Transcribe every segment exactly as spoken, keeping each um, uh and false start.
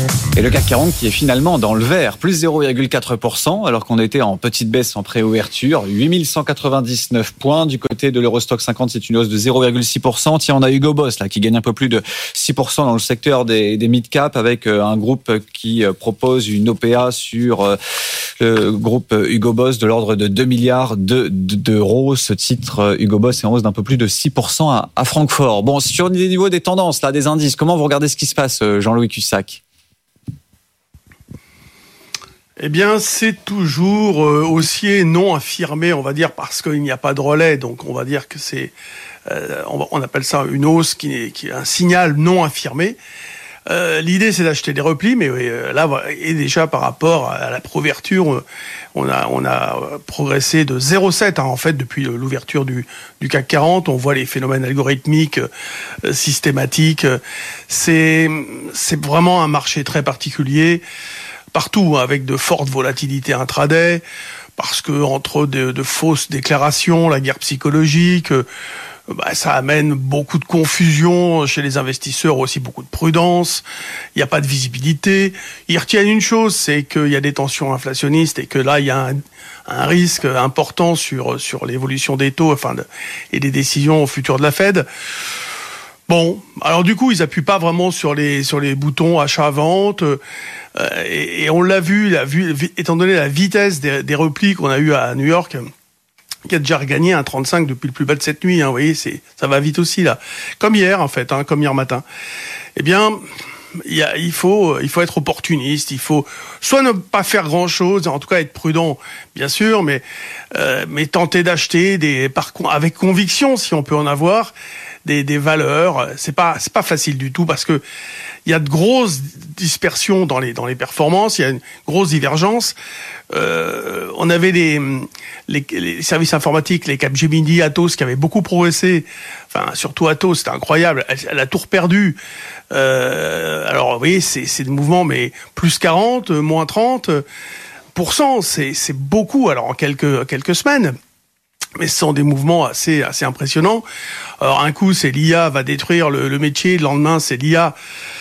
Et le C A C quarante qui est finalement dans le vert, plus zéro virgule quatre pour cent, alors qu'on était en petite baisse en préouverture, huit mille cent quatre-vingt-dix-neuf points. Du côté de l'Eurostoxx cinquante, c'est une hausse de zéro virgule six pour cent. Tiens, on a Hugo Boss là, qui gagne un peu plus de six pour cent dans le secteur des, des mid-cap, avec un groupe qui propose une O P A sur le groupe Hugo Boss de l'ordre de deux milliards d'euros. Ce titre, Hugo Boss, est en hausse d'un peu plus de six pour cent à, à Francfort. Bon, sur les niveaux des tendances, là, des indices, comment vous regardez ce qui se passe, Jean-Louis Cussac ? Eh bien, c'est toujours haussier non affirmé, on va dire, parce qu'il n'y a pas de relais. Donc, on va dire que c'est, euh, on appelle ça une hausse qui est, qui est un signal non affirmé. Euh, l'idée, c'est d'acheter des replis, mais euh, là, et déjà par rapport à la préouverture, on a, on a progressé de zéro virgule sept hein, en fait depuis l'ouverture du, du C A C quarante. On voit les phénomènes algorithmiques euh, systématiques. C'est, c'est vraiment un marché très particulier. Partout, avec de fortes volatilités intraday, parce que entre de, de fausses déclarations, la guerre psychologique, euh, bah, ça amène beaucoup de confusion chez les investisseurs, aussi beaucoup de prudence. Il n'y a pas de visibilité. Ils retiennent une chose, c'est qu'il y a des tensions inflationnistes et que là, il y a un, un risque important sur sur l'évolution des taux, enfin, de, et des décisions futures de la Fed. Bon, alors du coup, ils appuient pas vraiment sur les sur les boutons achat-vente, euh, et, et on l'a vu, la, vu, étant donné la vitesse des, des replis qu'on a eu à New York, qui a déjà regagné un trente-cinq depuis le plus bas de cette nuit. Hein, vous voyez, c'est ça va vite aussi là, comme hier en fait, hein, comme hier matin. Eh bien, il, y a, il faut il faut être opportuniste, il faut soit ne pas faire grand chose, en tout cas être prudent, bien sûr, mais euh, mais tenter d'acheter des par avec conviction si on peut en avoir. Des, des valeurs, c'est pas c'est pas facile du tout parce que il y a de grosses dispersions dans les dans les performances, il y a une grosse divergence. Euh, on avait les, les les services informatiques, les Capgemini, Atos qui avaient beaucoup progressé. Enfin, surtout Atos, c'était incroyable. Elle, elle a tout reperdu. Euh, alors, vous voyez, c'est c'est des mouvements, mais plus quarante, moins trente pour cent, c'est c'est beaucoup. Alors en quelques quelques semaines. Mais ce sont des mouvements assez assez impressionnants. Alors un coup, c'est l'I A va détruire le, le métier, le lendemain, c'est l'I A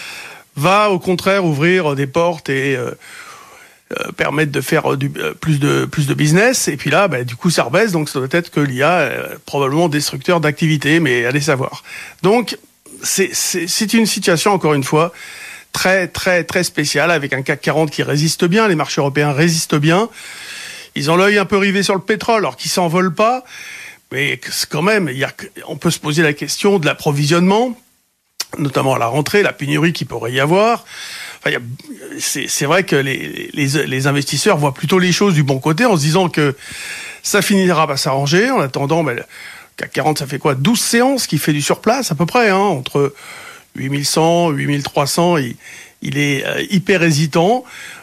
va au contraire ouvrir des portes et euh, euh, permettre de faire du, euh, plus de plus de business. Et puis là, bah, du coup, ça rebaisse. Donc ça doit être que l'I A est probablement destructeur d'activité, mais allez savoir. Donc c'est c'est c'est une situation encore une fois très très très spéciale avec un C A C quarante qui résiste bien, les marchés européens résistent bien. Ils ont l'œil un peu rivé sur le pétrole, alors qu'ils s'envolent pas. Mais quand même, il y a, on peut se poser la question de l'approvisionnement, notamment à la rentrée, la pénurie qu'il pourrait y avoir. Enfin, il y a, c'est, c'est vrai que les, les, les investisseurs voient plutôt les choses du bon côté en se disant que ça finira par s'arranger. En attendant, ben, le C A C quarante, ça fait quoi? douze séances qui fait du surplace à peu près, hein, entre huit mille cent, huit mille trois cents. Il, il est euh, hyper hésitant.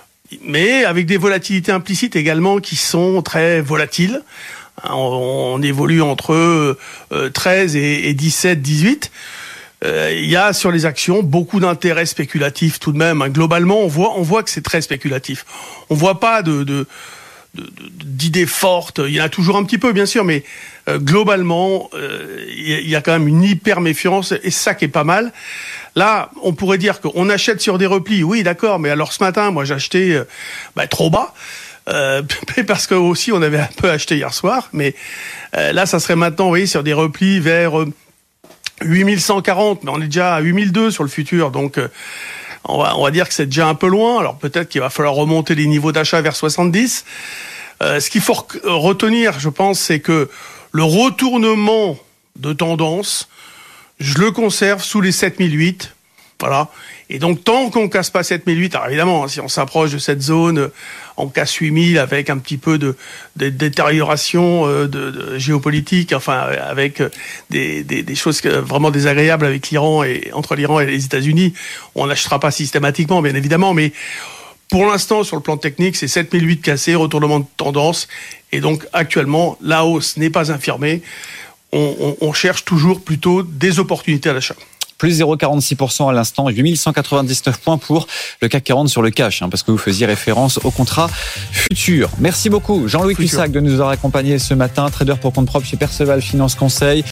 Mais avec des volatilités implicites également qui sont très volatiles. On, on évolue entre euh, treize et, et dix-sept, dix-huit. Euh, il y a sur les actions beaucoup d'intérêt spéculatif tout de même. Globalement, on voit, on voit que c'est très spéculatif. On voit pas de, de, de, d'idées fortes. Il y en a toujours un petit peu, bien sûr, mais euh, globalement, euh, il y a quand même une hyper méfiance et ça qui est pas mal. Là, on pourrait dire qu'on achète sur des replis. Oui, d'accord, mais alors ce matin, moi, j'ai acheté euh, bah, trop bas. Euh, parce que aussi, on avait un peu acheté hier soir. Mais euh, là, ça serait maintenant, vous voyez, sur des replis vers euh, huit mille cent quarante. Mais on est déjà à huit mille deux sur le futur. Donc, euh, on va, on va dire que c'est déjà un peu loin. Alors, peut-être qu'il va falloir remonter les niveaux d'achat vers soixante-dix. Euh, ce qu'il faut retenir, je pense, c'est que le retournement de tendance, je le conserve sous les sept mille huit. Voilà. Et donc, tant qu'on casse pas sept mille huit, alors évidemment, si on s'approche de cette zone, on casse huit mille avec un petit peu de, de détérioration de, de géopolitique, enfin, avec des, des, des choses vraiment désagréables avec l'Iran et entre l'Iran et les États-Unis, on n'achètera pas systématiquement, bien évidemment, mais pour l'instant, sur le plan technique, c'est sept mille huit cassé, retournement de tendance. Et donc, actuellement, la hausse n'est pas infirmée. On, on, on cherche toujours plutôt des opportunités à l'achat. Plus zéro virgule quarante-six pour cent à l'instant, huit mille cent quatre-vingt-dix-neuf points pour le C A C quarante sur le cash, hein, parce que vous faisiez référence au contrat futur. Merci beaucoup Jean-Louis Cussac de nous avoir accompagnés ce matin, trader pour compte propre chez Perceval Finance Conseil.